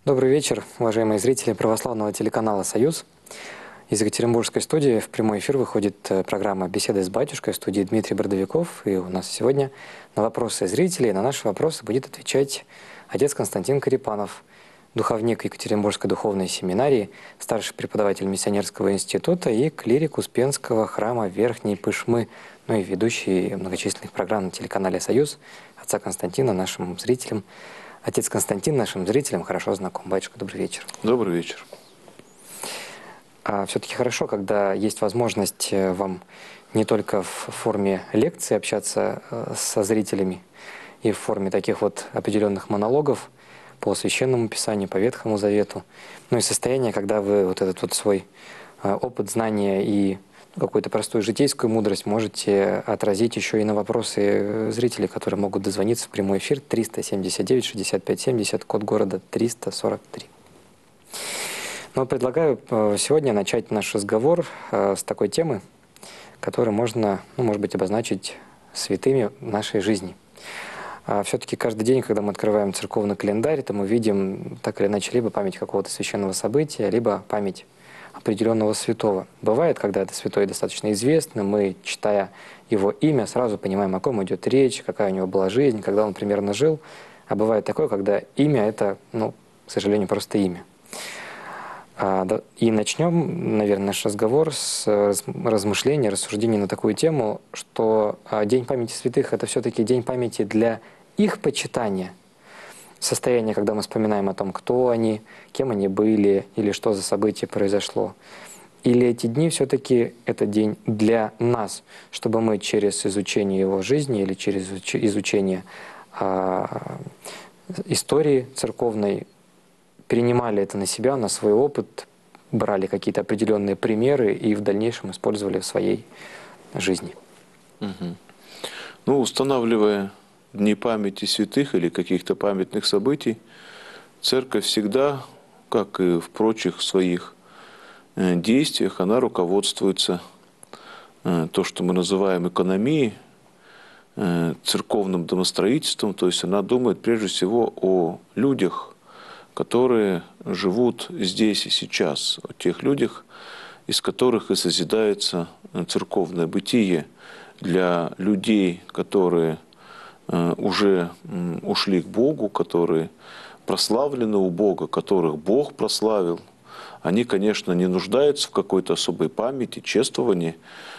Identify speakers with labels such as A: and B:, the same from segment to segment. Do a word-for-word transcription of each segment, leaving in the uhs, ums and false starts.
A: Добрый вечер, уважаемые зрители православного телеканала «Союз». Из Екатеринбургской студии в прямой эфир выходит программа «Беседы с батюшкой», в студии Дмитрий Бордовиков. И у нас сегодня на вопросы зрителей, на наши вопросы будет отвечать отец Константин Корепанов, духовник Екатеринбургской духовной семинарии, старший преподаватель миссионерского института и клирик Успенского храма Верхней Пышмы, ну и ведущий многочисленных программ на телеканале «Союз». Отца Константина нашим зрителям. Отец Константин нашим зрителям хорошо знаком. Батюшка, добрый вечер.
B: Добрый вечер.
A: А все-таки хорошо, когда есть возможность вам не только в форме лекции общаться со зрителями и в форме таких вот определенных монологов по Священному Писанию, по Ветхому Завету, но и состояние, когда вы вот этот вот свой опыт, знания и какую-то простую житейскую мудрость можете отразить еще и на вопросы зрителей, которые могут дозвониться в прямой эфир триста семьдесят девять шестьдесят пять семьдесят, код города триста сорок три. Но предлагаю сегодня начать наш разговор с такой темы, которую можно, ну, может быть, обозначить святыми нашей жизни. Все-таки каждый день, когда мы открываем церковный календарь, то мы видим так или иначе либо память какого-то священного события, либо память определенного святого. Бывает, когда это святой достаточно известный, мы, читая его имя, сразу понимаем, о ком идет речь, какая у него была жизнь, когда он примерно жил. А бывает такое, когда имя – это, ну, к сожалению, просто имя. И начнем, наверное, наш разговор с размышления, рассуждений на такую тему, что День памяти святых – это все-таки день памяти для их почитания. Состояние, когда мы вспоминаем о том, кто они, кем они были или что за событие произошло. Или эти дни все-таки это день для нас, чтобы мы через изучение его жизни или через изучение а, истории церковной перенимали это на себя, на свой опыт, брали какие-то определенные примеры и в дальнейшем использовали в своей жизни.
B: Угу. Ну, устанавливая дни памяти святых или каких-то памятных событий, Церковь всегда, как и в прочих своих действиях, она руководствуется то, что мы называем экономией, церковным домостроительством, то есть она думает прежде всего о людях, которые живут здесь и сейчас, о тех людях, из которых и созидается церковное бытие для людей, которые уже ушли к Богу, которые прославлены у Бога, которых Бог прославил. Они, конечно, не нуждаются в какой-то особой памяти, чествовании.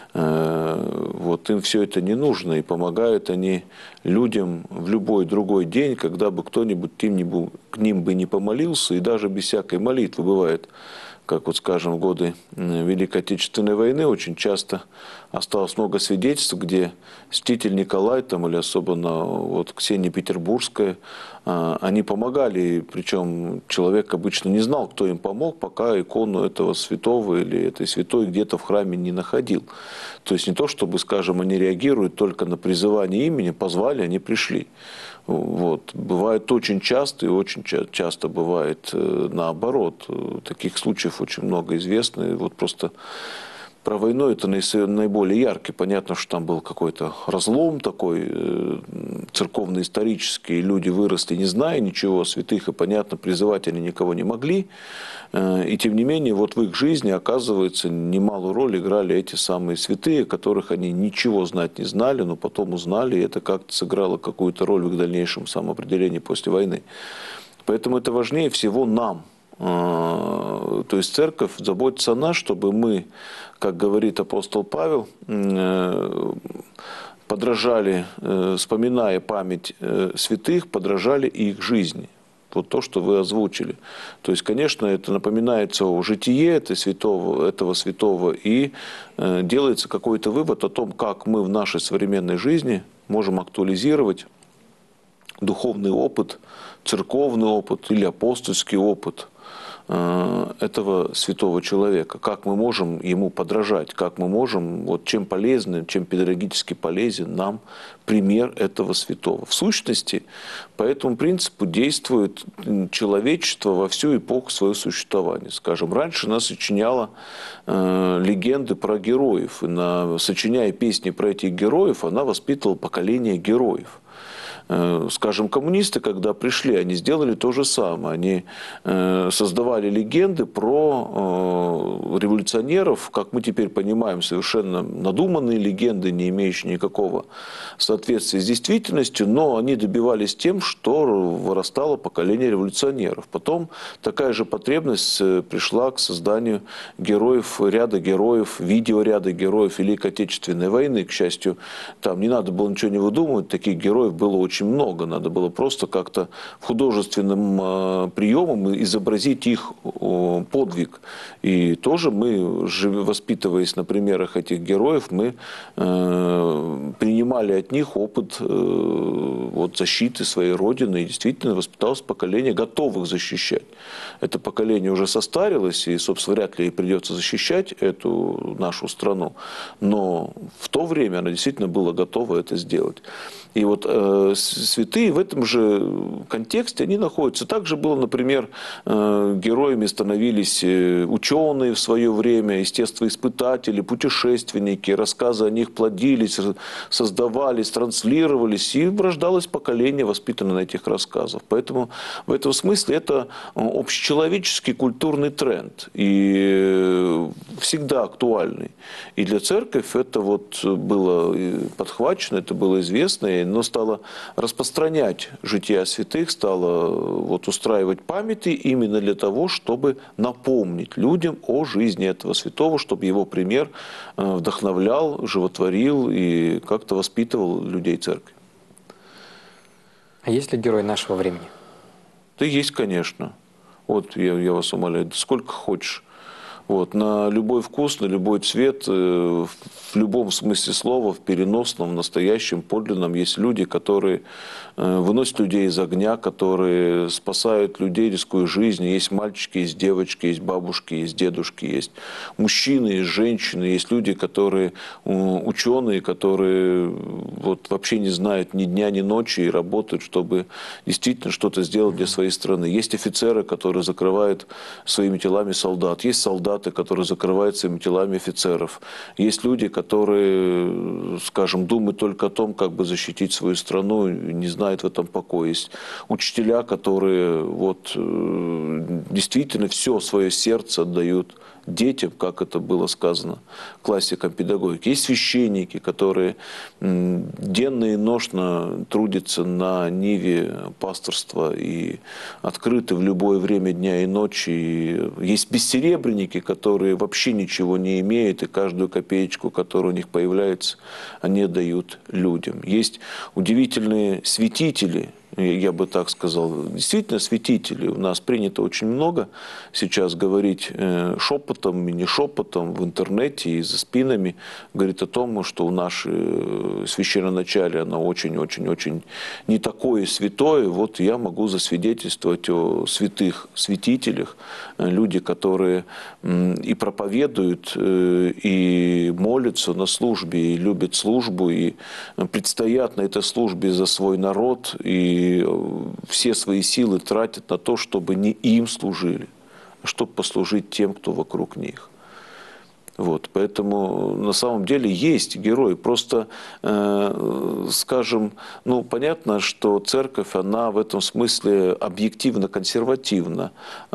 B: Вот им все это не нужно, и помогают они людям в любой другой день, когда бы кто-нибудь к ним бы не помолился, и даже без всякой молитвы бывает. Как вот, скажем, в годы Великой Отечественной войны очень часто осталось много свидетельств, где святитель Николай там, или особенно вот Ксения Петербургская, они помогали, причем человек обычно не знал, кто им помог, пока икону этого святого или этой святой где-то в храме не находил. То есть не то, чтобы, скажем, они реагируют только на призывание имени, позвали, они пришли. Вот. Бывает очень часто, и очень часто бывает наоборот. Таких случаев очень много известно. И вот просто про войну это наиболее яркий. Понятно, что там был какой-то разлом такой церковно-исторический. Люди выросли, не зная ничего о святых, и, понятно, призывать они никого не могли. И тем не менее, вот в их жизни, оказывается, немалую роль играли эти самые святые, которых они ничего знать не знали, но потом узнали, и это как-то сыграло какую-то роль в их дальнейшем самоопределении после войны. Поэтому это важнее всего нам. То есть церковь заботится о нас, чтобы мы, как говорит апостол Павел, подражали, вспоминая память святых, подражали их жизни. Вот то, что вы озвучили. То есть, конечно, это напоминается о житие этого святого, этого святого и э, делается какой-то вывод о том, как мы в нашей современной жизни можем актуализировать духовный опыт, церковный опыт или апостольский опыт э, этого святого человека. Как мы можем ему подражать, как мы можем, вот чем полезен, чем педагогически полезен нам пример этого святого. В сущности, по этому принципу действует человечество во всю эпоху своего существования. Скажем, раньше она сочиняла э, легенды про героев. И на, сочиняя песни про этих героев, она воспитывала поколение героев. Скажем, коммунисты, когда пришли, они сделали то же самое. Они создавали легенды про революционеров, как мы теперь понимаем, совершенно надуманные легенды, не имеющие никакого соответствия с действительностью, но они добивались тем, что вырастало поколение революционеров. Потом такая же потребность пришла к созданию героев, ряда героев, видеоряда героев Великой Отечественной войны. К счастью, там не надо было ничего не выдумывать, таких героев было очень много. Надо было просто как-то художественным приемом изобразить их подвиг. И тоже мы, воспитываясь на примерах этих героев, мы принимали от них опыт вот, защиты своей родины. И действительно воспиталось поколение, готовых защищать. Это поколение уже состарилось, и, собственно, вряд ли ей придется защищать эту нашу страну. Но в то время она действительно была готова это сделать. И вот э, святые в этом же контексте они находятся. Также было, например, э, героями становились ученые в свое время, естествоиспытатели, путешественники, рассказы о них плодились, создавались, транслировались, и рождалось поколение, воспитанное на этих рассказах. Поэтому в этом смысле это общечеловеческий культурный тренд, и всегда актуальный. И для церкви это вот было подхвачено, это было известно, но стало распространять жития святых, стало вот устраивать памяти именно для того, чтобы напомнить людям о жизни этого святого, чтобы его пример вдохновлял, животворил и как-то воспитывал людей церкви.
A: А есть ли герой нашего времени?
B: Да есть, конечно. Вот я, я вас умоляю, сколько хочешь. Вот, на любой вкус, на любой цвет, в любом смысле слова, в переносном, в настоящем, подлинном, есть люди, которые выносят людей из огня, которые спасают людей, рискуя жизнью. Есть мальчики, есть девочки, есть бабушки, есть дедушки, есть мужчины, есть женщины, есть люди, которые ученые, которые вот вообще не знают ни дня, ни ночи и работают, чтобы действительно что-то сделать для своей страны. Есть офицеры, которые закрывают своими телами солдат. Есть солдаты, которые закрывают своими телами офицеров. Есть люди, которые, скажем, думают только о том, как бы защитить свою страну, не знают в этом покоя. Есть учителя, которые вот, действительно все свое сердце отдают детям, как это было сказано классикам педагогики. Есть священники, которые денно и ношно трудятся на ниве пасторства и открыты в любое время дня и ночи. И есть бессеребренники, которые вообще ничего не имеют, и каждую копеечку, которая у них появляется, они дают людям. Есть удивительные святители, я бы так сказал, действительно святители. У нас принято очень много сейчас говорить шепотом и не шепотом в интернете и за спинами. Говорит о том, что у нашей священноначале оно очень-очень-очень не такое святое. Вот я могу засвидетельствовать о святых святителях. Люди, которые и проповедуют, и молятся на службе, и любят службу, и предстоят на этой службе за свой народ, и И все свои силы тратят на то, чтобы не им служили, а чтобы послужить тем, кто вокруг них. Вот, поэтому на самом деле есть герои. Просто, э, скажем, ну, понятно, что церковь, она в этом смысле объективно консервативна.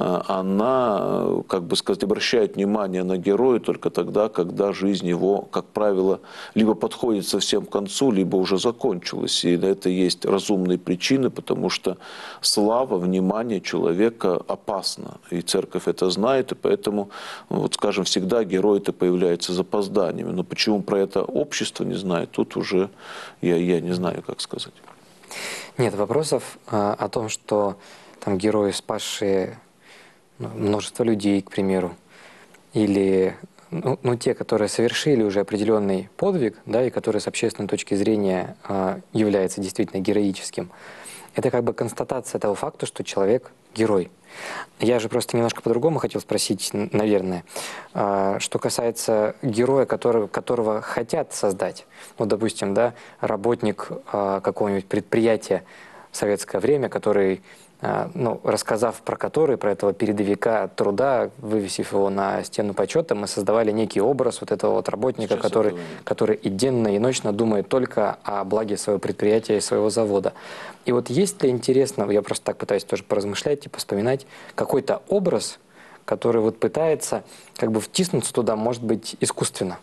B: Она, как бы сказать, обращает внимание на героя только тогда, когда жизнь его, как правило, либо подходит совсем к концу, либо уже закончилась. И на это есть разумные причины, потому что слава, внимание человека опасна. И церковь это знает, и поэтому, вот, скажем, всегда герой это появляется с запозданиями. Но почему про это общество не знает, тут уже я, я не знаю, как сказать.
A: Нет вопросов а, о том, что там герои, спасшие ну, множество людей, к примеру, или ну, ну, те, которые совершили уже определенный подвиг, да, и которые с общественной точки зрения а, являются действительно героическим. Это как бы констатация того факта, что человек герой. Я же просто немножко по-другому хотел спросить, наверное, что касается героя, которого, которого хотят создать. Ну, допустим, да, работник какого-нибудь предприятия в советское время, который ну, рассказав про который, про этого передовика труда, вывесив его на стену почета, мы создавали некий образ вот этого вот работника, который, который и денно, и ночно думает только о благе своего предприятия и своего завода. И вот есть ли интересно, я просто так пытаюсь тоже поразмышлять и вспоминать, какой-то образ, который вот пытается как бы втиснуться туда, может быть, искусственно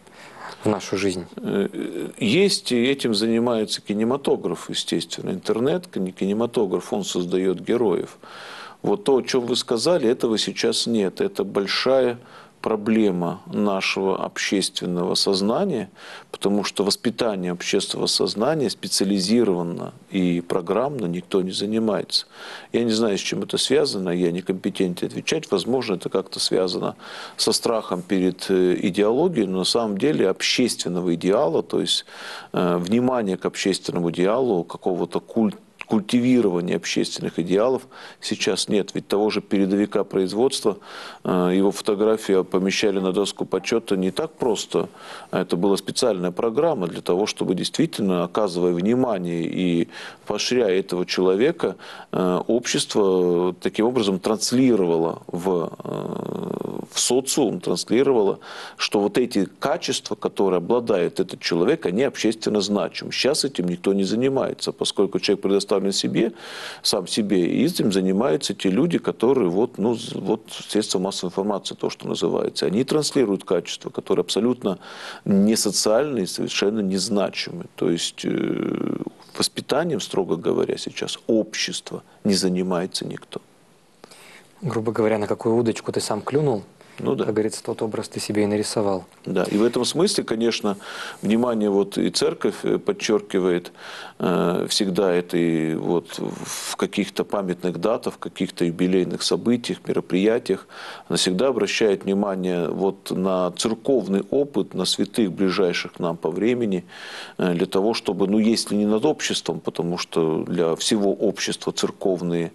A: в нашу жизнь?
B: Есть, и этим занимается кинематограф, естественно. Интернет, кинематограф, он создает героев. Вот то, о чем вы сказали, этого сейчас нет. Это большая проблема нашего общественного сознания, потому что воспитание общественного сознания специализированно и программно никто не занимается. Я не знаю, с чем это связано, я некомпетентен отвечать. Возможно, это как-то связано со страхом перед идеологией, но на самом деле общественного идеала, то есть э, внимание к общественному идеалу, какого-то культа, культивирования общественных идеалов сейчас нет. Ведь того же передовика производства, его фотографию помещали на доску почета не так просто. Это была специальная программа для того, чтобы действительно, оказывая внимание и поощряя этого человека, общество таким образом транслировало в, в социум, транслировало, что вот эти качества, которые обладает этот человек, они общественно значимы. Сейчас этим никто не занимается, поскольку человек предоставлен себе, сам себе, и этим занимаются те люди, которые вот, ну, вот средства массовой информации, то, что называется. Они транслируют качества, которые абсолютно не социальные, совершенно незначимые. То есть э, воспитанием, строго говоря, сейчас общество не занимается никто.
A: Грубо говоря, на какую удочку ты сам клюнул? Ну, да. Как говорится, тот образ ты себе и нарисовал.
B: Да, и в этом смысле, конечно, внимание вот и церковь подчеркивает э, всегда это и вот в каких-то памятных датах, в каких-то юбилейных событиях, мероприятиях. Она всегда обращает внимание вот на церковный опыт, на святых, ближайших к нам по времени, э, для того, чтобы, ну, если не над обществом, потому что для всего общества церковные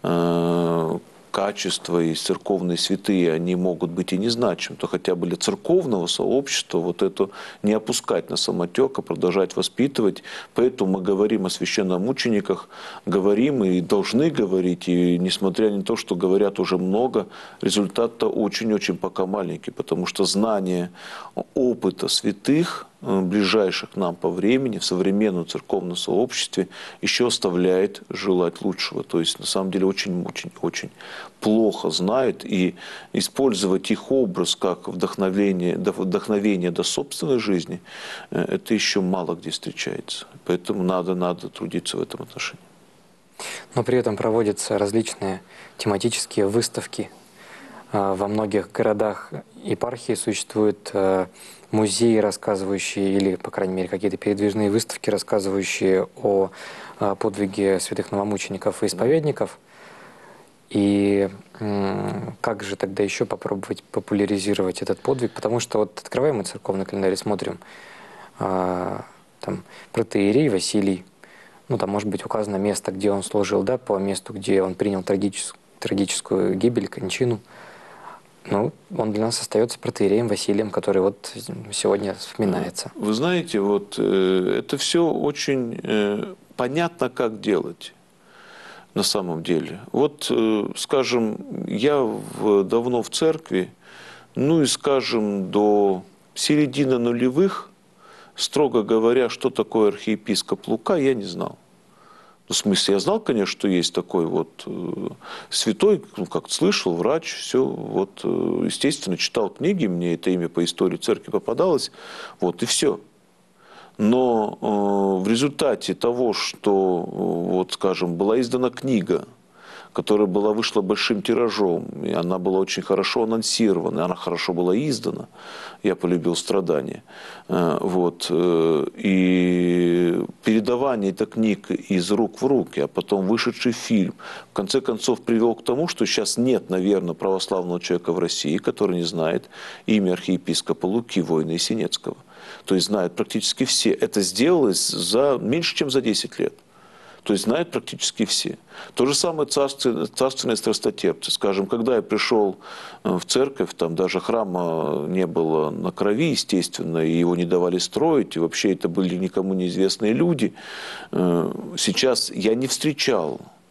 B: э, качества и церковные святые, они могут быть и незначимы, то хотя бы для церковного сообщества вот это не опускать на самотек, а продолжать воспитывать. Поэтому мы говорим о священномучениках, говорим и должны говорить, и несмотря на то, что говорят уже много, результат-то очень-очень пока маленький, потому что знание опыта святых, ближайших к нам по времени, в современном церковном сообществе, еще оставляет желать лучшего. То есть, на самом деле, очень-очень-очень плохо знают, и использовать их образ как вдохновение, вдохновение до собственной жизни, это еще мало где встречается. Поэтому надо, надо трудиться в этом отношении.
A: Но при этом проводятся различные тематические выставки. Во многих городах епархии существуют музеи, рассказывающие, или, по крайней мере, какие-то передвижные выставки, рассказывающие о подвиге святых новомучеников и исповедников. И как же тогда еще попробовать популяризировать этот подвиг? Потому что вот открываем мы церковный календарь и смотрим, там, протоиерей Василий, ну, там, может быть, указано место, где он служил, да, по месту, где он принял трагическую, трагическую гибель, кончину. Ну, он для нас остается протоиереем Василием, который вот сегодня вспоминается.
B: Вы знаете, вот э, это все очень э, понятно, как делать на самом деле. Вот, э, скажем, я в, давно в церкви, ну и, скажем, до середины нулевых, строго говоря, что такое архиепископ Лука, я не знал. Ну, в смысле, я знал, конечно, что есть такой вот э, святой, ну, как слышал, врач, все, вот, э, естественно, читал книги, мне это имя по истории церкви попадалось, вот, и все. Но э, в результате того, что, э, вот, скажем, была издана книга, которая была, вышла большим тиражом, и она была очень хорошо анонсирована, она хорошо была издана. Я полюбил страдания. Вот. И передавание этих книг из рук в руки, а потом вышедший фильм, в конце концов привел к тому, что сейчас нет, наверное, православного человека в России, который не знает имя архиепископа Луки, воина Есенецкого. То есть знают практически все. Это сделалось за меньше, чем за десять лет. То есть знают практически все. То же самое царственные, царственные страстотерпцы. Скажем, когда я пришел в церковь, там даже храма не было на крови, естественно, и его не давали строить, и вообще это были никому неизвестные люди. Сейчас я не встречал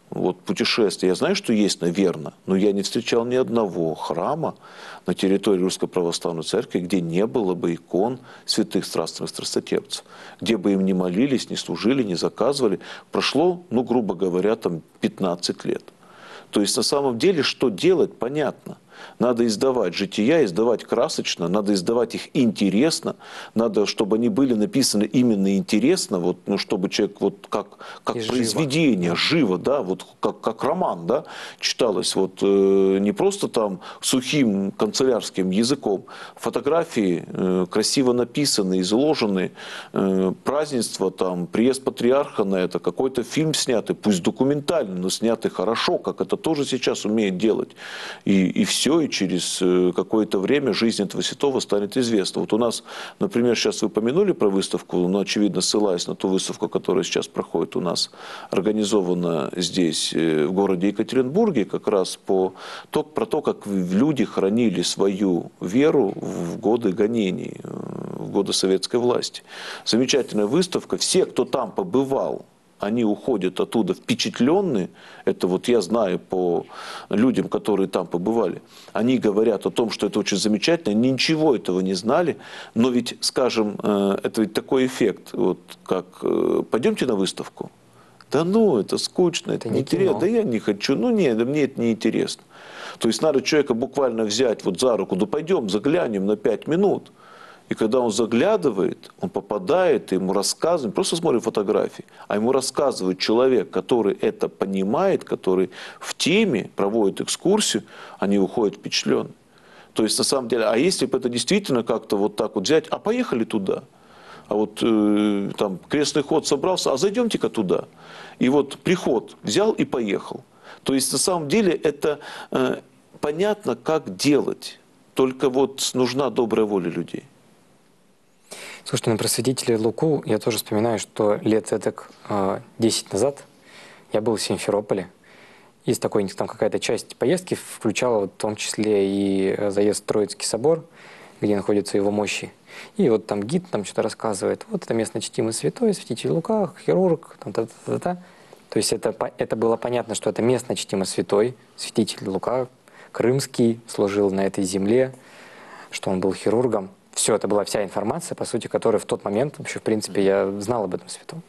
B: вот путешествия. Я знаю, что есть, наверное, но я не встречал ни одного храма на территории Русской Православной Церкви, где не было бы икон святых страстных страстотерпцев, где бы им не молились, не служили, не заказывали. Прошло, ну, грубо говоря, там пятнадцать лет. То есть на самом деле, что делать, понятно. Надо издавать жития, издавать красочно, надо издавать их интересно, надо, чтобы они были написаны именно интересно, вот, ну, чтобы человек вот как, как произведение, живо, да, вот как, как роман, да, читалось, вот, э, не просто там сухим канцелярским языком. Фотографии э, красиво написаны, изложены, э, празднество, там, приезд патриарха на это, какой-то фильм снятый, пусть документальный, но снятый хорошо, как это тоже сейчас умеет делать. И, и все. И через какое-то время жизнь этого святого станет известна. Вот у нас, например, сейчас вы упомянули про выставку, но, очевидно, ссылаясь на ту выставку, которая сейчас проходит у нас, организована здесь, в городе Екатеринбурге, как раз по, то, про то, как люди хранили свою веру в годы гонений, в годы советской власти. Замечательная выставка. Все, кто там побывал, они уходят оттуда впечатленные, это вот я знаю по людям, которые там побывали, они говорят о том, что это очень замечательно, ничего этого не знали, но ведь, скажем, это ведь такой эффект, вот как пойдемте на выставку. Да ну, это скучно, это, это неинтересно, да я не хочу, ну нет, мне это не интересно. То есть надо человека буквально взять вот за руку, да пойдем заглянем на пять минут. И когда он заглядывает, он попадает, ему рассказывают, просто смотрит фотографии, а ему рассказывает человек, который это понимает, который в теме проводит экскурсию, они уходят впечатленные. То есть на самом деле, а если бы это действительно как-то вот так вот взять, а поехали туда, а вот э, там крестный ход собрался, а зайдемте-ка туда. И вот приход взял и поехал. То есть на самом деле это э, понятно, как делать, только вот нужна добрая воля людей.
A: Слушайте, на просветителя Луку я тоже вспоминаю, что лет этак десять назад я был в Симферополе. И с такой, там какая-то часть поездки включала вот, в том числе и заезд в Троицкий собор, где находятся его мощи. И вот там гид там что-то рассказывает. Вот это местно чтимый святой, святитель Лука, хирург, там, та -та -та -та. То есть это, это было понятно, что это местно чтимый святой, святитель Лука, крымский, служил на этой земле, что он был хирургом. Все, это была вся информация, по сути, которая в тот момент, вообще, в принципе, я знал об этом святом.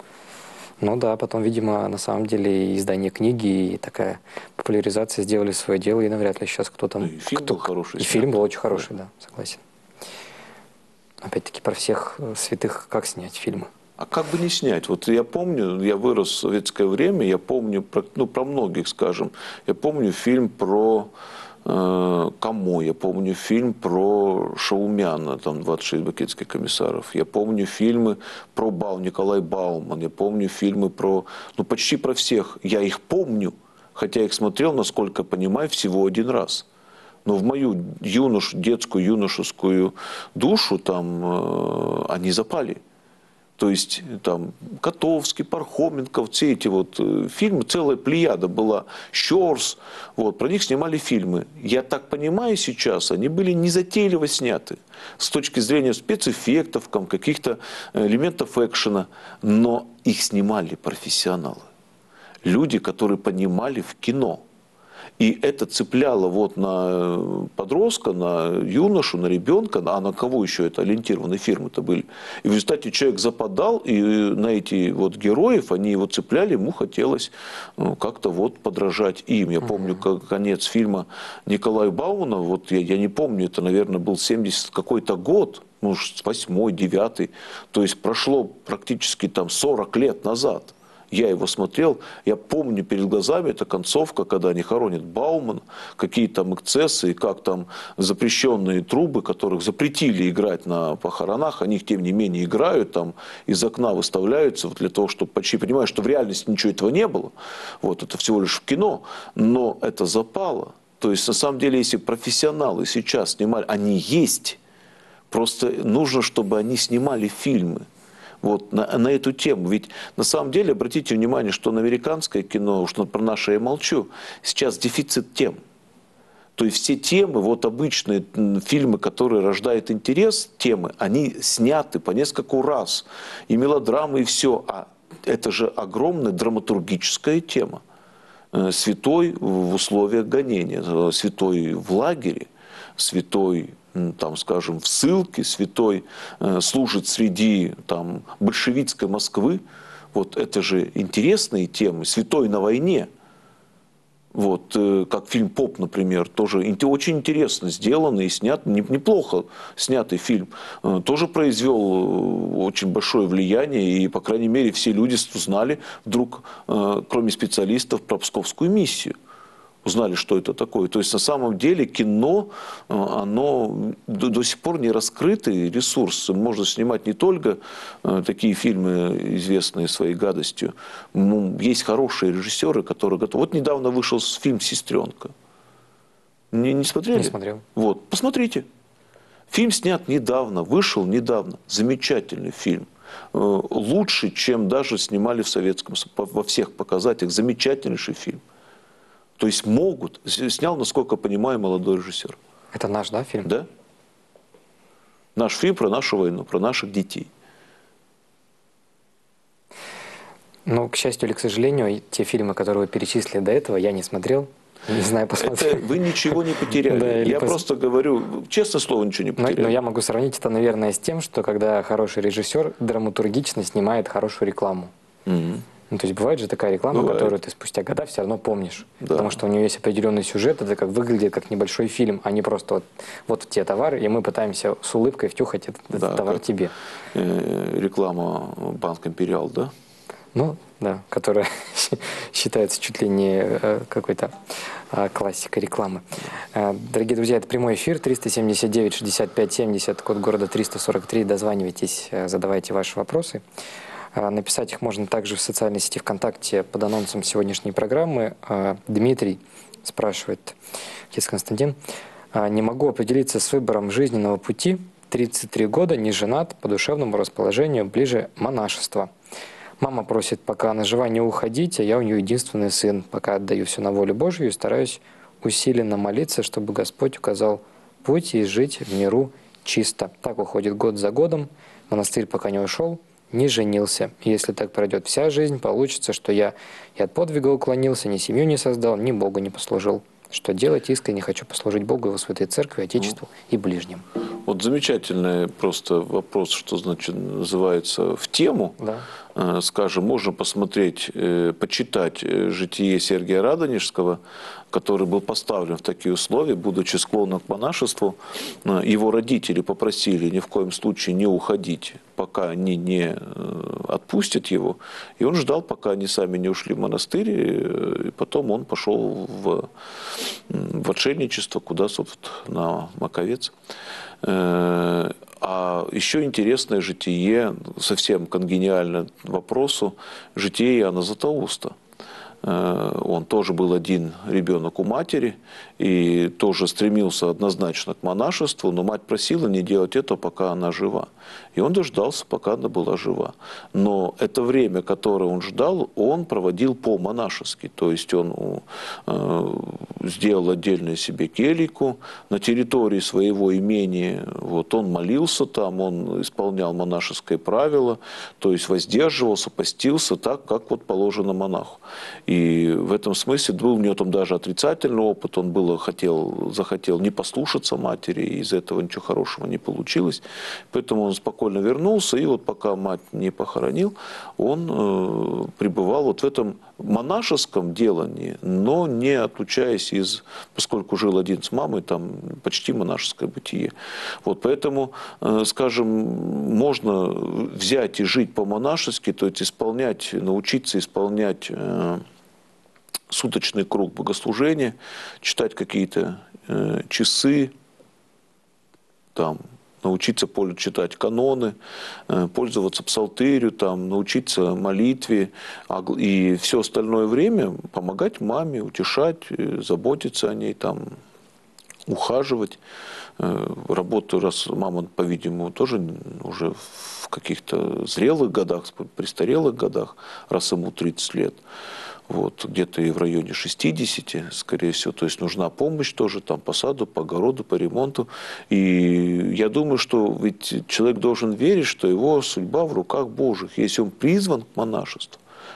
A: Ну да, потом, видимо, на самом деле издание книги и такая популяризация сделали свое дело, и навряд ли сейчас кто там...
B: И фильм
A: кто,
B: был хороший.
A: И фильм был очень хороший, да, да, согласен. Опять-таки, про всех святых как снять фильмы?
B: А как бы не снять? Вот я помню, я вырос в советское время, я помню, про, ну, про многих, скажем, я помню фильм про... Кому? Я помню фильм про Шаумяна, там двадцать шесть бакетских комиссаров. Я помню фильмы про Бау, Николай Бауман. Я помню фильмы про, ну почти про всех. Я их помню, хотя их смотрел, насколько понимаю, всего один раз. Но в мою юнош, детскую, юношескую душу там э, они запали. То есть там Котовский, Пархоменко, все эти вот фильмы, целая плеяда была, Щорс, вот, про них снимали фильмы. Я так понимаю сейчас, они были незатейливо сняты с точки зрения спецэффектов, каких-то элементов экшена, но их снимали профессионалы. Люди, которые понимали в кино. И это цепляло вот на подростка, на юношу, на ребенка, а на кого еще это ориентированные фильмы-то были. И в результате человек западал, и на эти вот героев, они его цепляли, ему хотелось ну, как-то вот подражать им. Я помню как, конец фильма Николая Баумана, вот я, я не помню, это, наверное, был семьдесят какой-то год, может, восьмой, девятый, то есть прошло практически там сорок лет назад. Я его смотрел, я помню перед глазами эта концовка, когда они хоронят Баумана, какие там эксцессы, и как там запрещенные трубы, которых запретили играть на похоронах, они их тем не менее играют, там из окна выставляются вот для того, чтобы почти понимать, что в реальности ничего этого не было. Вот это всего лишь в кино, но это запало. То есть на самом деле, если профессионалы сейчас снимали, они есть, просто нужно, чтобы они снимали фильмы. Вот, на, на эту тему. Ведь на самом деле, обратите внимание, что на американское кино, что про наше я молчу, сейчас дефицит тем. То есть все темы, вот обычные фильмы, которые рождают интерес, темы, они сняты по нескольку раз. И мелодрамы, и все. А это же огромная драматургическая тема. святой в условиях гонения, святой в лагере, святой, там, скажем, в ссылке, святой служит среди там, большевистской Москвы. Вот это же интересные темы. Святой на войне. Вот, как фильм «Поп», например, тоже очень интересно сделанный и снят, неплохо снятый фильм, тоже произвел очень большое влияние, и, по крайней мере, все люди узнали вдруг, кроме специалистов, про Псковскую миссию. Узнали, что это такое. То есть, на самом деле, кино, оно до, до сих пор не раскрытый ресурс. Можно снимать не только такие фильмы, известные своей гадостью. Есть хорошие режиссеры, которые готовы. Вот недавно вышел фильм «Сестренка». Не, не смотрели?
A: Не смотрел.
B: Вот, посмотрите. Фильм снят недавно, вышел недавно. Замечательный фильм. Лучше, чем даже снимали в Советском Союзе. Во всех показателях. Замечательнейший фильм. То есть могут. Снял, насколько я понимаю, молодой режиссер.
A: Это наш, да, фильм?
B: Да. Наш фильм про нашу войну, про наших детей.
A: Ну, к счастью или к сожалению, те фильмы, которые вы перечислили до этого, я не смотрел. Не знаю, посмотрел.
B: Это вы ничего не потеряли. Да, я пос... просто говорю, честное слово, ничего не потеряли.
A: Но, но я могу сравнить это, наверное, с тем, что когда хороший режиссер драматургично снимает хорошую рекламу. Mm-hmm. Ну, то есть бывает же такая реклама, бывает. Которую ты спустя года все равно помнишь. Да. Потому что у нее есть определенный сюжет, это как выглядит как небольшой фильм, а не просто вот, вот те товары, и мы пытаемся с улыбкой втюхать этот, да, этот товар тебе.
B: Э, реклама Банк Империал, да?
A: Ну, да, которая считается чуть ли не какой-то классикой рекламы. Дорогие друзья, это прямой эфир, триста семьдесят девять шестьдесят пять семьдесят, код города триста сорок три, дозванивайтесь, задавайте ваши вопросы. Написать их можно также в социальной сети ВКонтакте под анонсом сегодняшней программы. Дмитрий спрашивает, отец Константин, не могу определиться с выбором жизненного пути, тридцать три года, не женат, по душевному расположению, ближе монашество. Мама просит, пока она жива, не уходить, а я у нее единственный сын. Пока отдаю все на волю Божью и стараюсь усиленно молиться, чтобы Господь указал путь и жить в миру чисто. Так уходит год за годом, монастырь пока не ушел, не женился. И если так пройдет вся жизнь, получится, что я и от подвига уклонился, ни семью не создал, ни Богу не послужил. Что делать? Искренне хочу послужить Богу, Его Святой Церкви, Отечеству и ближним.
B: Вот замечательный просто вопрос, что значит называется в тему. Да. Скажем, можно посмотреть, почитать житие Сергия Радонежского, который был поставлен в такие условия, будучи склонным к монашеству. Его родители попросили ни в коем случае не уходить, пока они не отпустят его. И он ждал, пока они сами не ушли в монастырь, и потом он пошел в, в отшельничество, куда, собственно, на Маковец. А еще интересное житие, совсем конгениально вопросу, житие Иоанна Златоуста. Он тоже был один ребенок у матери и тоже стремился однозначно к монашеству, но мать просила не делать это, пока она жива. И он дождался, пока она была жива. Но это время, которое он ждал, он проводил по-монашески. То есть он э, сделал отдельную себе келейку на территории своего имения. Вот он молился там, он исполнял монашеское правило, то есть воздерживался, постился так, как вот положено монаху. И в этом смысле был у него там даже отрицательный опыт, он было хотел, захотел не послушаться матери, и из этого ничего хорошего не получилось. Поэтому он спокойно вернулся, и вот пока мать не похоронил, он э, пребывал вот в этом монашеском делании, но не отлучаясь из, поскольку жил один с мамой, там почти монашеское бытие. Вот поэтому, э, скажем, можно взять и жить по-монашески, то есть исполнять, научиться исполнять э, суточный круг богослужения, читать какие-то э, часы, там, научиться читать каноны, э, пользоваться псалтырью, там, научиться молитве, а, и все остальное время помогать маме, утешать, э, заботиться о ней, там, ухаживать. Э, работу, раз мама, по-видимому, тоже уже в каких-то зрелых годах, престарелых годах, раз ему тридцать лет, вот, где-то и в районе шестидесяти, скорее всего. То есть нужна помощь тоже там, по саду, по огороду, по ремонту. И я думаю, что ведь человек должен верить, что его судьба в руках Божьих. Если он призван к монашеству,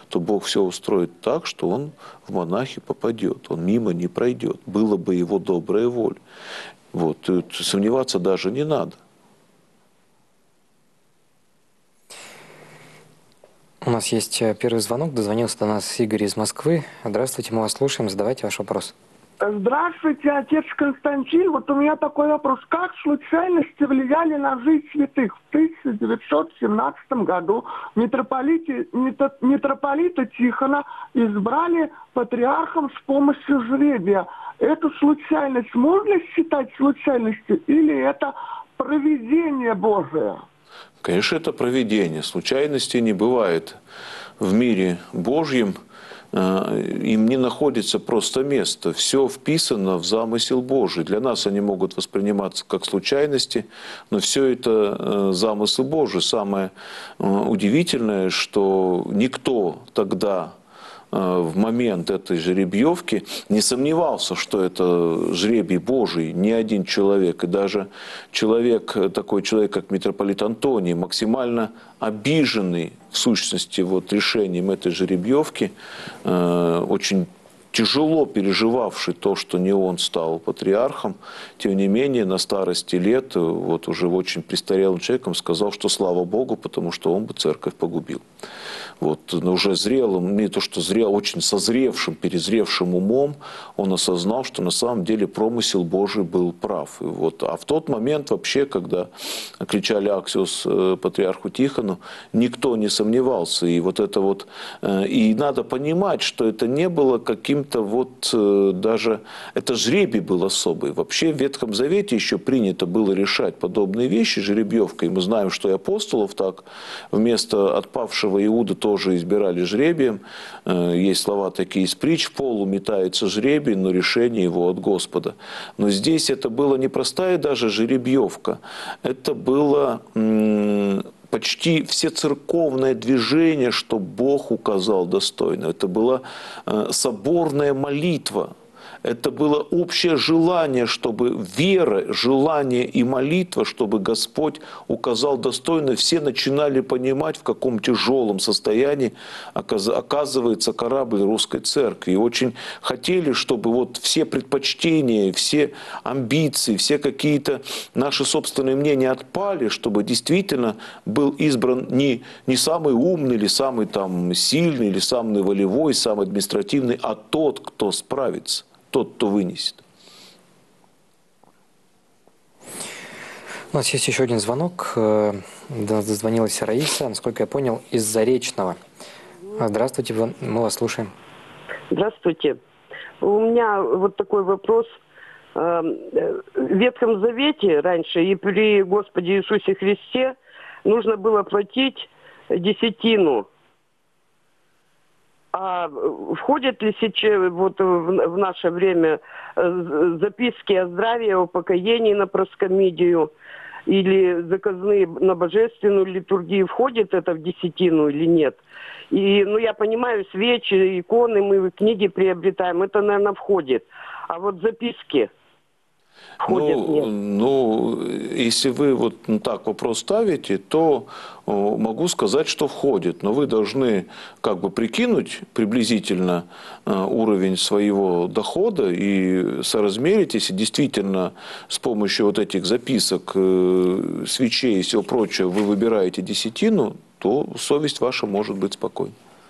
B: то Бог все устроит так, что он в монахи попадет, он мимо не пройдет. Было бы его добрая воля. Вот, тут сомневаться даже не надо.
A: У нас есть первый звонок. Дозвонился до нас Игорь из Москвы. Здравствуйте, мы вас слушаем. Задавайте ваш вопрос.
C: Здравствуйте, отец Константин. Вот у меня такой вопрос. Как случайности влияли на жизнь святых? В тысяча девятьсот семнадцатом году митрополита, митрополита Тихона избрали патриархом с помощью жребия. Эту случайность можно считать случайностью или это провидение Божие?
B: Конечно, это провидение. Случайностей не бывает в мире Божьем. Им не находится просто место. Все вписано в замысел Божий. Для нас они могут восприниматься как случайности, но все это замысел Божий. Самое удивительное, что никто тогда в момент этой жеребьевки не сомневался, что это жребий Божий, ни один человек. И даже человек, такой человек, как митрополит Антоний, максимально обиженный в сущности вот решением этой жеребьевки, очень тяжело переживавший то, что не он стал патриархом, тем не менее на старости лет, вот уже очень престарелым человеком, сказал, что слава Богу, потому что он бы церковь погубил. Вот, но уже зрелым, не то что зрел, очень созревшим, перезревшим умом, он осознал, что на самом деле промысел Божий был прав. И вот, а в тот момент вообще, когда кричали «Аксиос» патриарху Тихону, никто не сомневался. И вот это вот, и надо понимать, что это не было каким-то вот даже, это жребий был особый. Вообще в Ветхом Завете еще принято было решать подобные вещи жеребьевкой. Мы знаем, что и апостолов так вместо отпавшего Иуды тоже избирали жребием. Есть слова такие из притч: «В полу метается жребий, но решение его от Господа». Но здесь это была не простая даже жеребьевка. Это было почти все церковное движение, что Бог указал достойно. Это была соборная молитва. Это было общее желание, чтобы вера, желание и молитва, чтобы Господь указал достойно. Все начинали понимать, в каком тяжелом состоянии оказывается корабль русской церкви. И очень хотели, чтобы вот все предпочтения, все амбиции, все какие-то наши собственные мнения отпали, чтобы действительно был избран не, не самый умный, или самый там, сильный, или самый волевой, самый административный, а тот, кто справится. Тот, кто вынесет.
A: У нас есть еще один звонок. До нас дозвонилась Раиса, насколько я понял, из Заречного. Здравствуйте, мы вас слушаем.
D: Здравствуйте. У меня вот такой вопрос. В Ветхом Завете раньше и при Господе Иисусе Христе нужно было платить десятину. А входят ли сейчас вот в наше время записки о здравии, о покаянии на проскомидию или заказные на божественную литургию? Входит это в десятину или нет? И, ну, я понимаю, свечи, иконы, мы книги приобретаем, это, наверное, входит. А вот записки входят,
B: ну,
D: нет?
B: Ну, если вы вот так вопрос ставите, то могу сказать, что входит. Но вы должны как бы прикинуть приблизительно уровень своего дохода и соразмерить, если действительно с помощью вот этих записок, свечей и всего прочего вы выбираете десятину, то совесть ваша может быть спокойна.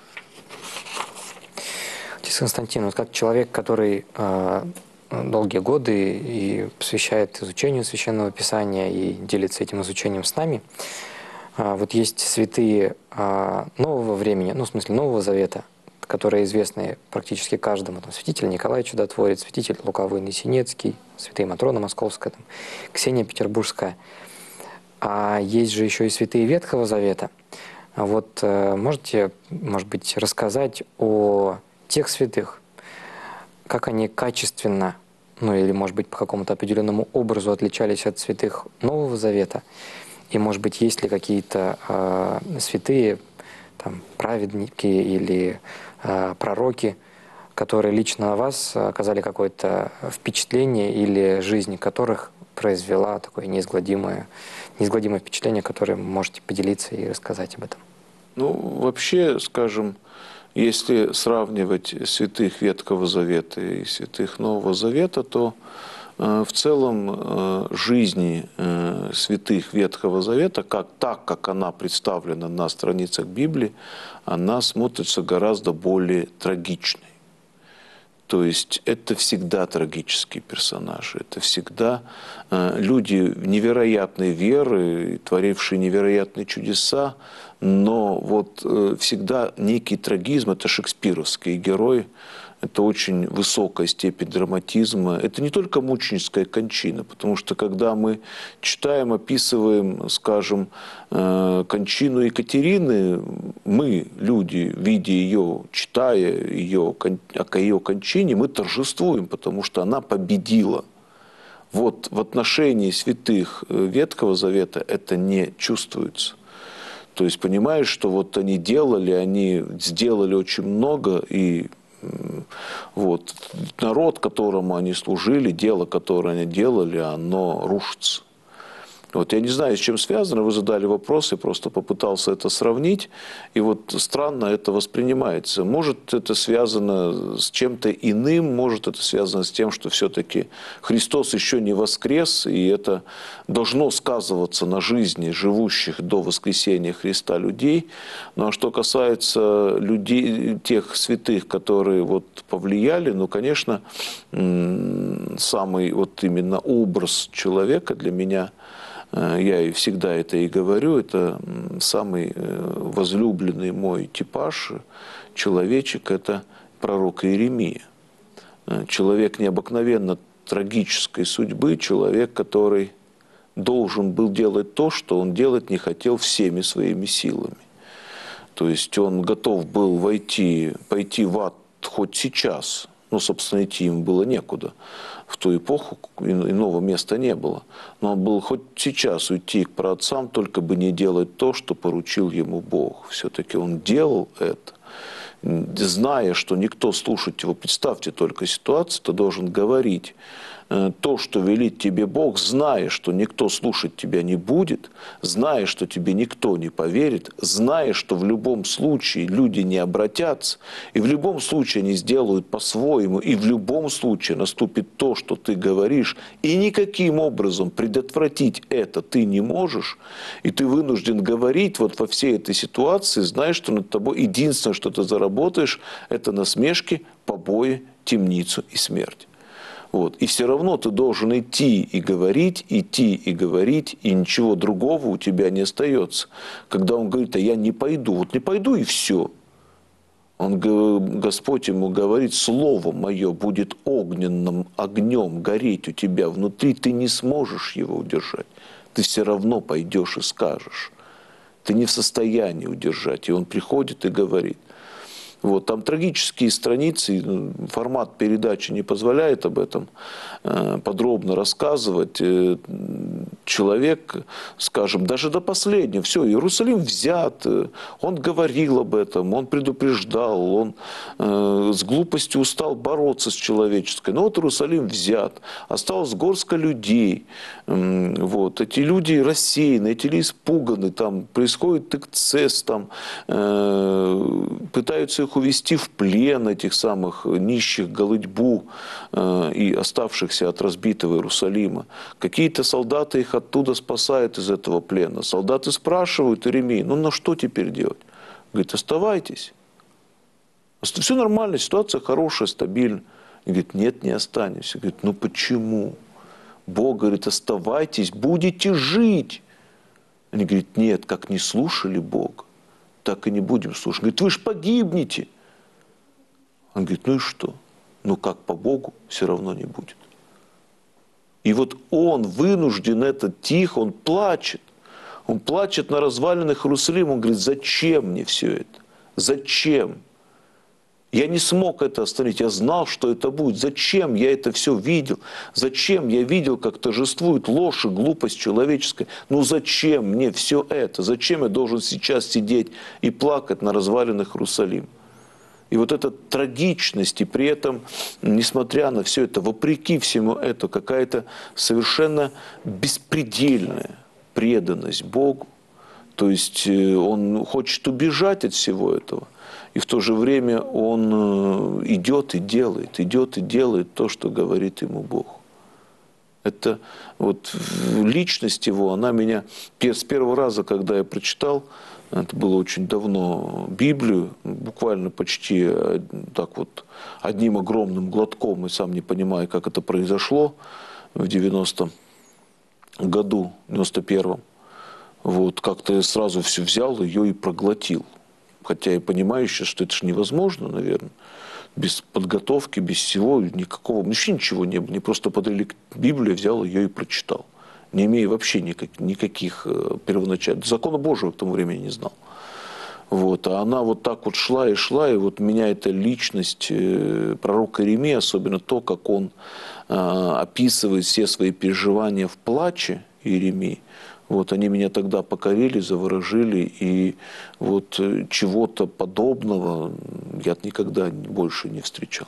A: Отец Константин, вот как человек, который долгие годы и посвящает изучению Священного Писания и делится этим изучением с нами. Вот есть святые нового времени, ну в смысле Нового Завета, которые известны практически каждому. Там, святитель Николай Чудотворец, святитель Лука Воиносинецкий, святая Матрона Московская, там, Ксения Петербургская. А есть же еще и святые Ветхого Завета. Вот можете, может быть, рассказать о тех святых, как они качественно, ну или, может быть, по какому-то определенному образу отличались от святых Нового Завета? И, может быть, есть ли какие-то э, святые, там, праведники или э, пророки, которые лично на вас оказали какое-то впечатление или жизнь которых произвела такое неизгладимое, неизгладимое впечатление, которым можете поделиться и рассказать об этом?
B: Ну, вообще, скажем, если сравнивать святых Ветхого Завета и святых Нового Завета, то в целом жизни святых Ветхого Завета, как, так как она представлена на страницах Библии, она смотрится гораздо более трагичной. То есть это всегда трагические персонажи, это всегда люди невероятной веры, творившие невероятные чудеса, но вот всегда некий трагизм, это шекспировские герои, это очень высокая степень драматизма. Это не только мученическая кончина, потому что когда мы читаем, описываем, скажем, кончину Екатерины, мы, люди, видя ее, читая ее, о ее кончине, мы торжествуем, потому что она победила. Вот в отношении святых Ветхого Завета это не чувствуется. То есть понимаешь, что вот они делали, они сделали очень много, и вот народ, которому они служили, дело, которое они делали, оно рушится. Вот я не знаю, с чем связано, вы задали вопрос, я просто попытался это сравнить, и вот странно это воспринимается. Может, это связано с чем-то иным, может, это связано с тем, что все-таки Христос еще не воскрес, и это должно сказываться на жизни живущих до воскресения Христа людей. Ну а что касается людей, тех святых, которые вот повлияли, ну, конечно, самый вот именно образ человека для меня, я и всегда это и говорю, это самый возлюбленный мой типаж, человечек, это пророк Иеремия. Человек необыкновенно трагической судьбы, человек, который должен был делать то, что он делать не хотел всеми своими силами. То есть он готов был войти, пойти в ад хоть сейчас. Ну, собственно, идти им было некуда. В ту эпоху иного места не было. Но он был хоть сейчас уйти к праотцам, только бы не делать то, что поручил ему Бог. Все-таки он делал это, зная, что никто слушать его. Представьте только ситуацию, ты должен говорить то, что велит тебе Бог, зная, что никто слушать тебя не будет, зная, что тебе никто не поверит, зная, что в любом случае люди не обратятся, и в любом случае они сделают по-своему, и в любом случае наступит то, что ты говоришь, и никаким образом предотвратить это ты не можешь, и ты вынужден говорить вот во всей этой ситуации, зная, что над тобой единственное, что ты заработаешь, это насмешки, побои, темницу и смерть. Вот. И все равно ты должен идти и говорить, идти и говорить, и ничего другого у тебя не остается. Когда он говорит, а я не пойду, вот не пойду и все. Он, Господь ему говорит, слово мое будет огненным огнем гореть у тебя внутри, ты не сможешь его удержать. Ты все равно пойдешь и скажешь. Ты не в состоянии удержать. И он приходит и говорит. Вот, там трагические страницы, формат передачи не позволяет об этом э, подробно рассказывать. Э, человек, скажем, даже до последнего, все, Иерусалим взят, э, он говорил об этом, он предупреждал, он э, с глупостью устал бороться с человеческой. Но вот Иерусалим взят, осталось горстка людей. Э, вот, эти люди рассеяны, эти люди испуганы, там происходит эксцесс, там, э, пытаются их увести в плен, этих самых нищих голытьбу э, и оставшихся от разбитого Иерусалима. Какие-то солдаты их оттуда спасают из этого плена. Солдаты спрашивают Иеремию, ну на что теперь делать? Говорит, оставайтесь. Все нормально, ситуация хорошая, стабильная. И говорит, нет, не останемся. Говорит, ну почему? Бог говорит, оставайтесь, будете жить. Они говорят, нет, как не слушали Бога, так и не будем слушать. Говорит, вы же погибнете. Он говорит, ну и что? Ну как по Богу все равно не будет. И вот он вынужден это тихо, он плачет. Он плачет на развалинах Иерусалима. Он говорит, зачем мне все это? Зачем? Я не смог это остановить. Я знал, что это будет. Зачем я это все видел? Зачем я видел, как торжествует ложь и глупость человеческая? Ну зачем мне все это? Зачем я должен сейчас сидеть и плакать на развалинах Иерусалима? И вот эта трагичность, и при этом, несмотря на все это, вопреки всему этому, какая-то совершенно беспредельная преданность Богу, То есть он хочет убежать от всего этого. И в то же время он идет и делает, идет и делает то, что говорит ему Бог. Это вот личность его, она меня с первого раза, когда я прочитал, это было очень давно, Библию, буквально почти так вот одним огромным глотком, и сам не понимаю, как это произошло в девяностом году, в девяносто первом. Вот, как-то я сразу все взял ее и проглотил. Хотя я понимаю сейчас, что это же невозможно, наверное. Без подготовки, без всего, никакого, вообще ничего не было. Мне просто подарили Библию, взял ее и прочитал. Не имея вообще никак, никаких первоначальных. Закона Божьего к тому времени не знал. Вот. А она вот так вот шла и шла, и вот меня эта личность пророка Иеремии, особенно то, как он а, описывает все свои переживания в плаче Иеремии, вот, они меня тогда покорили, заворожили, и вот чего-то подобного я никогда больше не встречал.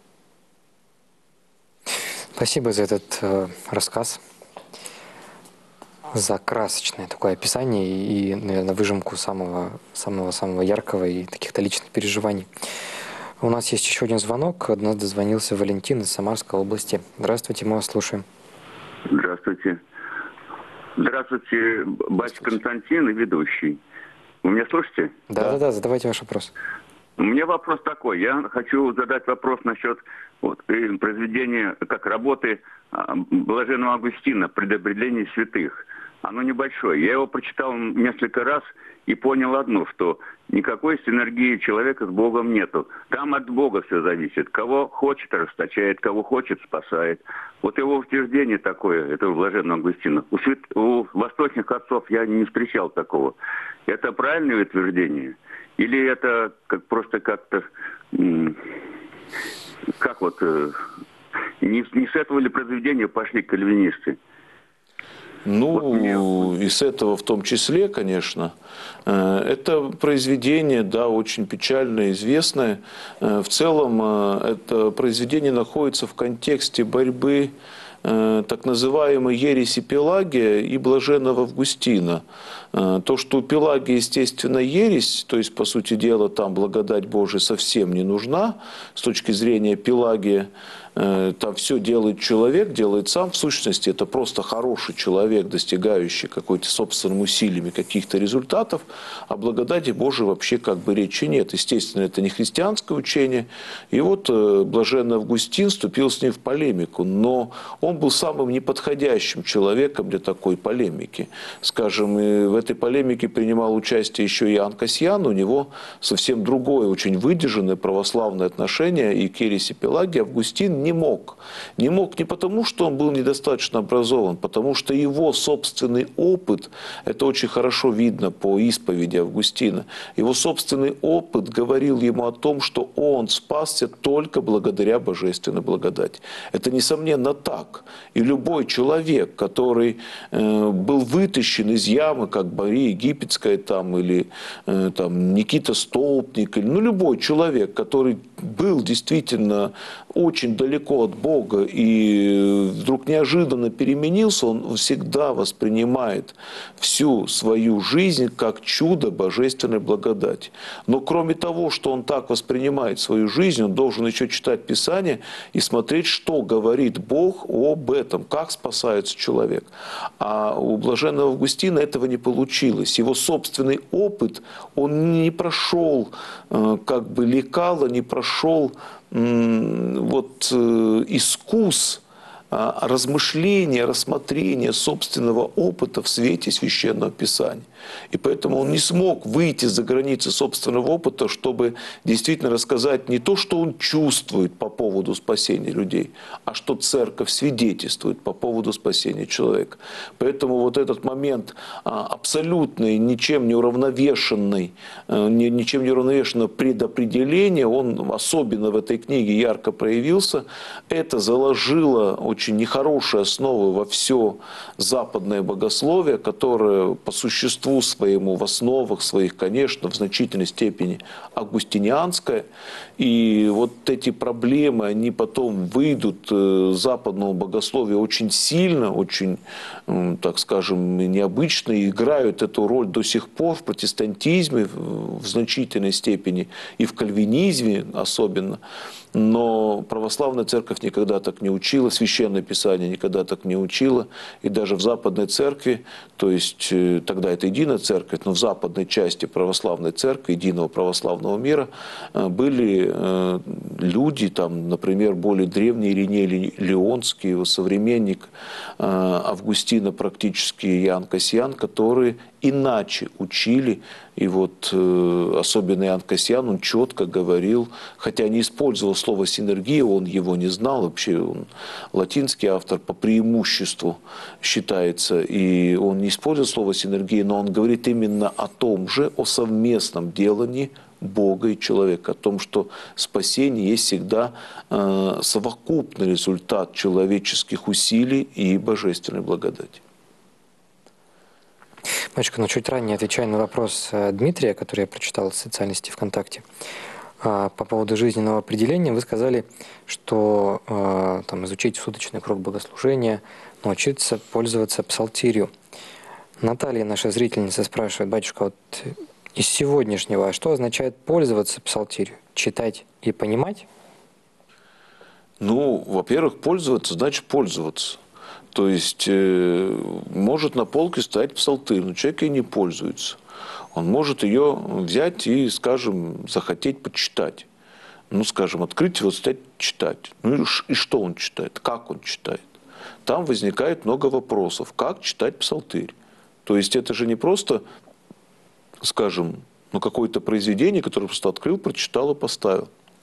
A: Спасибо за этот э, рассказ, за красочное такое описание и, наверное, выжимку самого, самого, самого яркого и каких-то личных переживаний. У нас есть еще один звонок. До нас дозвонился Валентин из Самарской области. Здравствуйте, мы вас слушаем.
E: Здравствуйте. Здравствуйте, батюшка Константин и ведущий. Вы меня слышите?
A: Да-да-да, задавайте ваш вопрос.
E: У меня вопрос такой. Я хочу задать вопрос насчет вот, произведения, как работы Блаженного Августина «Предопределение святых». Оно небольшое. Я его прочитал несколько раз и понял одно, что никакой синергии человека с Богом нету. Там от Бога все зависит. Кого хочет, расточает, кого хочет, спасает. Вот его утверждение такое, это у Блаженного Августина. У, свят... у восточных отцов я не встречал такого. Это правильное утверждение? Или это как просто как-то... Как вот... Не, не с этого ли произведения пошли кальвинисты?
B: Ну, и с этого в том числе, конечно. Это произведение, да, очень печальное, известное. В целом, это произведение находится в контексте борьбы так называемой ереси Пелагия и Блаженного Августина. То, что у Пелагия, естественно, ересь, то есть, по сути дела, там благодать Божия совсем не нужна, с точки зрения Пелагия, там все делает человек, делает сам. В сущности, это просто хороший человек, достигающий какой-то собственными усилиями каких-то результатов. О благодати Божией вообще как бы речи нет. Естественно, это не христианское учение. И вот Блаженный Августин вступил с ним в полемику. Но он был самым неподходящим человеком для такой полемики. Скажем, и в этой полемике принимал участие еще и Иоанн Кассиан. У него совсем другое, очень выдержанное православное отношение и к ереси Пелагия. Августин не мог. Не мог не потому, что он был недостаточно образован, потому что его собственный опыт, это очень хорошо видно по исповеди Августина, его собственный опыт говорил ему о том, что он спасся только благодаря божественной благодати. Это, несомненно, так. И любой человек, который э, был вытащен из ямы, как Мария Египетская там, или э, там, Никита Столпник, или, ну, любой человек, который был действительно очень далеко от Бога и вдруг неожиданно переменился, он всегда воспринимает всю свою жизнь как чудо божественной благодати. Но кроме того, что он так воспринимает свою жизнь, он должен еще читать Писание и смотреть, что говорит Бог об этом, как спасается человек. А у Блаженного Августина этого не получилось. Его собственный опыт, он не прошел как бы лекало, не прошел вот искус размышления, рассмотрения собственного опыта в свете Священного Писания. И поэтому он не смог выйти за границы собственного опыта, чтобы действительно рассказать не то, что он чувствует по поводу спасения людей, а что Церковь свидетельствует по поводу спасения человека. Поэтому вот этот момент абсолютный, ничем не уравновешенный, ничем не уравновешенного предопределения, он особенно в этой книге ярко проявился. Это заложило очень очень нехорошие основы во все западное богословие, которое по существу своему, в основах своих, конечно, в значительной степени августинианское. И вот эти проблемы, они потом выйдут западному богословию очень сильно, очень, так скажем, необычно, и играют эту роль до сих пор в протестантизме в значительной степени и в кальвинизме особенно. Но православная церковь никогда так не учила, Священное Писание никогда так не учило. И даже в Западной церкви, то есть тогда это единая церковь, но в западной части православной церкви, единого православного мира, были люди, там, например, более древний Ириней Леонский, его современник Августина практически, Иоанн Кассиан, которые иначе учили. И вот особенно Иоанн Кассиан, он четко говорил, хотя не использовал слово «синергия», он его не знал, вообще он латинский автор по преимуществу считается, и он не использует слово «синергия», но он говорит именно о том же, о совместном делании Бога и человека, о том, что спасение есть всегда э, совокупный результат человеческих усилий и божественной благодати.
A: Батюшка, но чуть ранее, отвечая на вопрос Дмитрия, который я прочитал в социальной сети ВКонтакте, по поводу жизненного определения, вы сказали, что там, изучить суточный круг богослужения, научиться пользоваться псалтирью. Наталья, наша зрительница, спрашивает: батюшка, вот из сегодняшнего, что означает пользоваться псалтирью? Читать и понимать?
B: Ну, во-первых, пользоваться значит пользоваться. То есть, э, может на полке стоять псалтырь, но человек ей не пользуется. Он может ее взять и, скажем, захотеть почитать. Ну, скажем, открыть его, стать читать. Ну и, и что он читает? Как он читает? Там возникает много вопросов. Как читать псалтырь? То есть, это же не просто, скажем, ну, какое-то произведение, которое просто открыл, прочитал и поставил.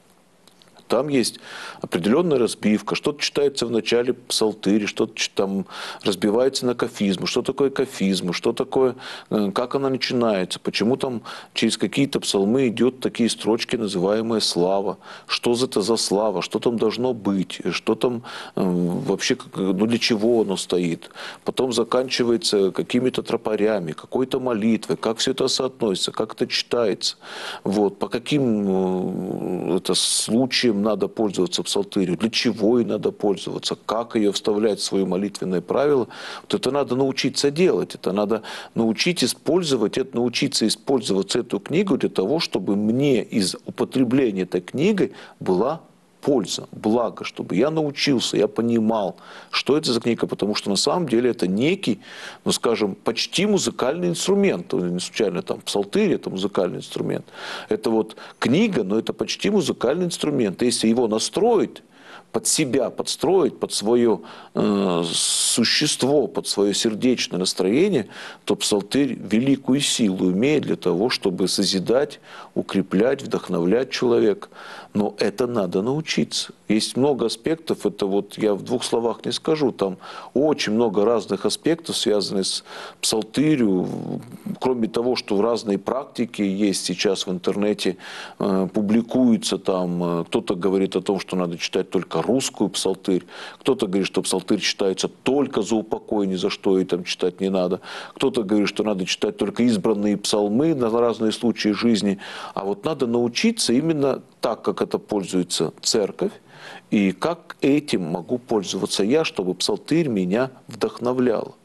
B: Там есть определенная разбивка, что-то читается в начале псалтыри, что-то там разбивается на кафизмы. Что такое кафизмы, что такое, как она начинается, почему там через какие-то псалмы идет такие строчки, называемые слава, что это за слава, что там должно быть, что там вообще, ну для чего оно стоит. Потом заканчивается какими-то тропарями, какой-то молитвой, как все это соотносится, как это читается, вот, по каким это случаям надо пользоваться псалтырью, для чего ей надо пользоваться, как ее вставлять в свое молитвенное правило. Вот это надо научиться делать, это надо научить использовать, это, научиться использовать эту книгу для того, чтобы мне из употребления этой книги была польза, благо, чтобы я научился, я понимал, что это за книга, потому что на самом деле это некий, ну скажем, почти музыкальный инструмент. Не случайно там псалтырь — это музыкальный инструмент. Это вот книга, но это почти музыкальный инструмент. Если его настроить, под себя подстроить, под свое э, существо, под свое сердечное настроение, то псалтырь великую силу имеет для того, чтобы созидать, укреплять, вдохновлять человека. Но это надо научиться. Есть много аспектов, это вот я в двух словах не скажу, там очень много разных аспектов, связанных с псалтырью. Кроме того, что в разные практики есть сейчас в интернете, э, публикуются там, э, кто-то говорит о том, что надо читать только русскую псалтырь, кто-то говорит, что псалтырь читается только за упокой, ни за что и там читать не надо, кто-то говорит, что надо читать только избранные псалмы на разные случаи жизни, а вот надо научиться именно так, как это пользуется церковь, и как этим могу пользоваться я, чтобы псалтырь меня вдохновлял.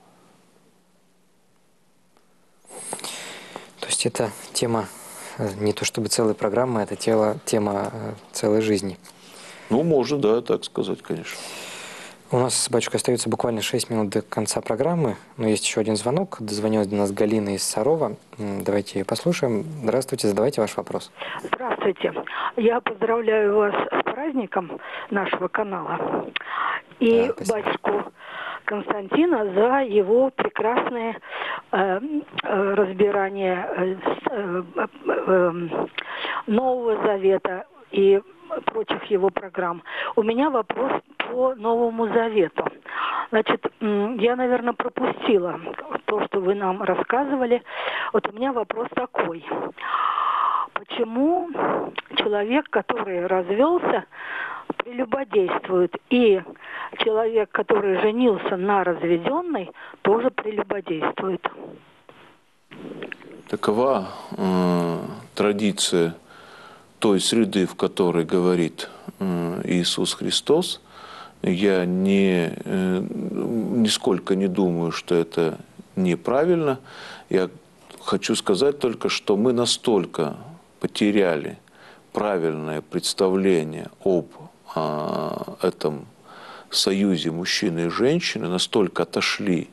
A: То есть это тема не то чтобы целой программы, это тело, тема целой жизни.
B: Ну, можно, да, так сказать, конечно.
A: У нас, батюшка, остается буквально шесть минут до конца программы, но есть еще один звонок. Дозвонилась до нас Галина из Сарова. Давайте ее послушаем. Здравствуйте, задавайте ваш вопрос.
F: Здравствуйте. Я поздравляю вас с праздником нашего канала. И да, батюшку Константина за его прекрасное э, э, разбирание э, э, э, Нового Завета и прочих его программ. У меня вопрос по Новому Завету. Значит, я, наверное, пропустила то, что вы нам рассказывали. Вот у меня вопрос такой. Почему человек, который развелся, прелюбодействует. И человек, который женился на разведенной, тоже прелюбодействует.
B: Такова э, традиция той среды, в которой говорит э, Иисус Христос. Я не, э, нисколько не думаю, что это неправильно. Я хочу сказать только, что мы настолько потеряли правильное представление об э, этом союзе мужчины и женщины, настолько отошли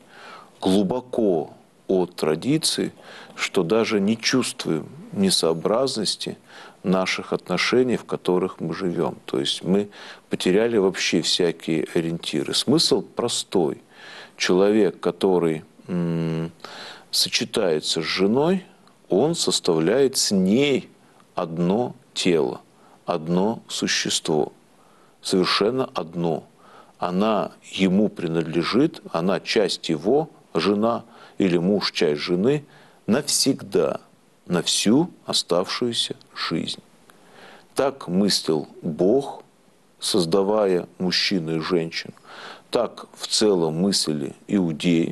B: глубоко от традиции, что даже не чувствуем несообразности наших отношений, в которых мы живем. То есть мы потеряли вообще всякие ориентиры. Смысл простой. Человек, который м- сочетается с женой, он составляет с ней одно тело, одно существо. Совершенно одно. Она ему принадлежит, она часть его, жена, или муж часть жены, навсегда, на всю оставшуюся жизнь. Так мыслил Бог, создавая мужчину и женщину. Так в целом мыслили иудеи.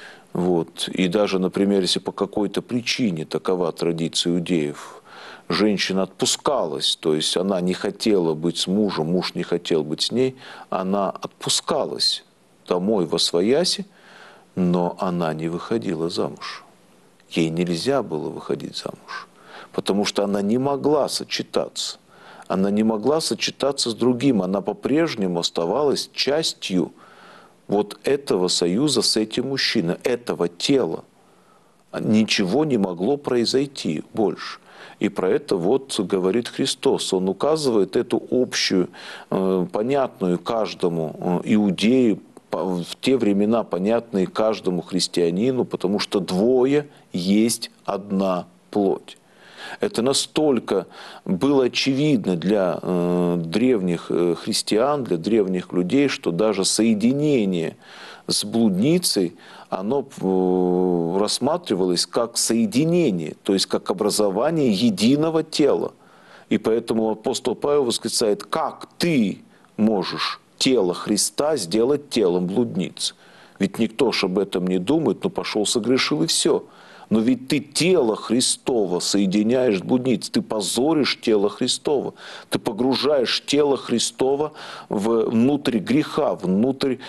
B: Вот. И даже, например, если по какой-то причине такова традиция иудеев, женщина отпускалась, то есть она не хотела быть с мужем, муж не хотел быть с ней, она отпускалась домой восвояси, но она не выходила замуж. Ей нельзя было выходить замуж, потому что она не могла сочетаться. Она не могла сочетаться с другим, она по-прежнему оставалась частью вот этого союза с этим мужчиной, этого тела. Ничего не могло произойти больше. И про это вот говорит Христос. Он указывает эту общую, понятную каждому иудею, в те времена понятные каждому христианину, потому что двое есть одна плоть. Это настолько было очевидно для э, древних христиан, для древних людей, что даже соединение с блудницей, оно э, рассматривалось как соединение, то есть как образование единого тела. И поэтому апостол Павел восклицает: как ты можешь тело Христа сделать телом блудницы? Ведь никто ж об этом не думает, но пошел, согрешил и все. Но ведь ты тело Христово соединяешь с блудницей, ты позоришь тело Христово, ты погружаешь тело Христово внутрь греха, внутрь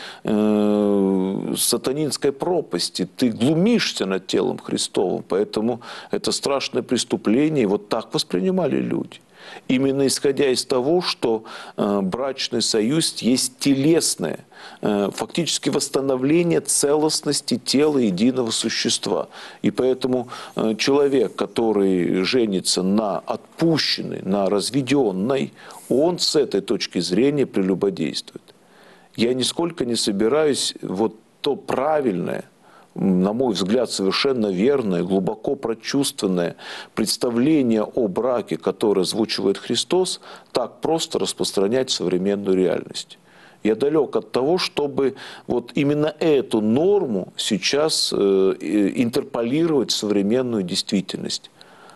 B: э, сатанинской пропасти, ты глумишься над телом Христовым. Поэтому это страшное преступление, и вот так воспринимали люди. Именно исходя из того, что э, брачный союз есть телесное, э, фактически восстановление целостности тела единого существа. И поэтому э, человек, который женится на отпущенной, на разведенной, он с этой точки зрения прелюбодействует. Я нисколько не собираюсь вот то правильное, на мой взгляд, совершенно верное, глубоко прочувственное представление о браке, которое озвучивает Христос, так просто распространять в современную реальность. Я далек от того, чтобы вот именно эту норму сейчас э, интерполировать в современную действительность.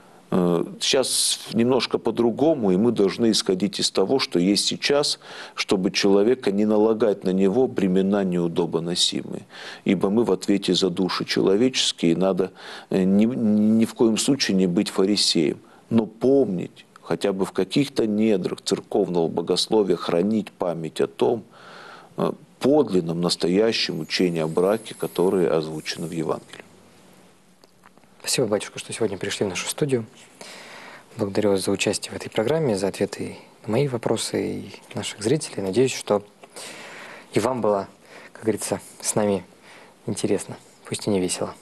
B: Сейчас немножко по-другому, и мы должны исходить из того, что есть сейчас, чтобы человека не налагать на него бремена неудобоносимые. Ибо мы в ответе за души человеческие, надо ни, ни в коем случае не быть фарисеем, но помнить, хотя бы в каких-то недрах церковного богословия, хранить память о том подлинном, настоящем учении о браке, которое озвучено в Евангелии.
A: Спасибо, батюшка, что сегодня пришли в нашу студию. Благодарю вас за участие в этой программе, за ответы на мои вопросы и наших зрителей. Надеюсь, что и вам было, как говорится, с нами интересно, пусть и не весело.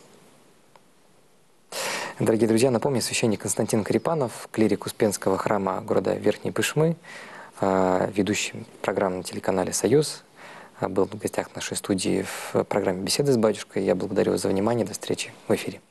A: Дорогие друзья, напомню, священник Константин Карипанов, клирик Успенского храма города Верхней Пышмы, ведущий программы на телеканале «Союз», был в гостях нашей студии в программе «Беседы с батюшкой». Я благодарю вас за внимание. До встречи в эфире.